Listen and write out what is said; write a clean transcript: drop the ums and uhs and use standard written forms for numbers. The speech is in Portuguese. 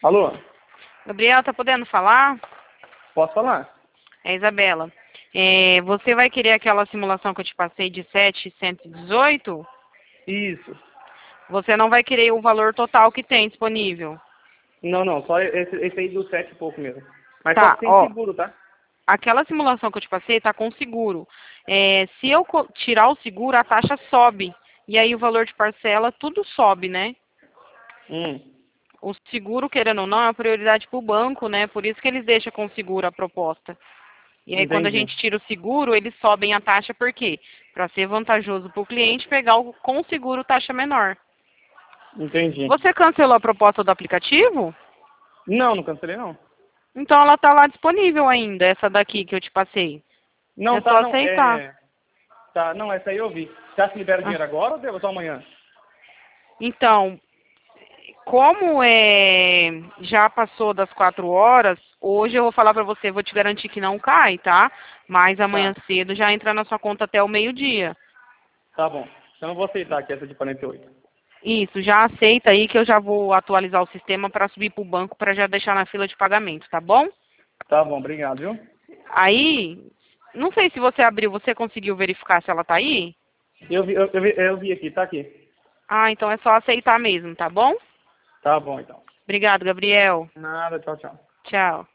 Alô? Gabriel, tá podendo falar? Posso falar? É Isabela. Você vai querer aquela simulação que eu te passei de 7.118? Isso. Você não vai querer o valor total que tem disponível. Não, só esse aí do 7 e pouco mesmo. Mas só Tá, que tem ó. seguro, tá? Aquela simulação que eu te passei tá com seguro. Se eu tirar o seguro, a taxa sobe. E aí o valor de parcela, tudo sobe, né? Hum, O seguro, querendo ou não, é uma prioridade para o banco, né? Por isso que eles deixam com seguro a proposta. E aí, quando a entendi. gente tira o seguro, eles sobem a taxa, por quê? Para ser vantajoso para o cliente pegar com o seguro taxa menor. Entendi. Você cancelou a proposta do aplicativo? Não cancelei não. Então ela está lá disponível ainda, essa daqui que eu te passei. Não, É tá, só não, aceitar. Tá, não, essa aí eu vi. Já se libera o Ah, dinheiro agora ou devo só amanhã? Então, como já passou das 4 horas, hoje eu vou falar para você, vou te garantir que não cai, tá? Mas amanhã Tá, cedo já entra na sua conta até o meio-dia. tá bom. Então eu vou aceitar aqui essa de 48. Isso, já aceita aí que eu já vou atualizar o sistema para subir para o banco para já deixar na fila de pagamento, tá bom? Tá bom, obrigado, viu? Aí, não sei se você abriu, você conseguiu verificar se ela tá aí? Eu vi aqui, tá aqui. Ah, então é só aceitar mesmo, tá bom? Tá bom, então. Obrigado, Gabriel. Nada, tchau, tchau. Tchau.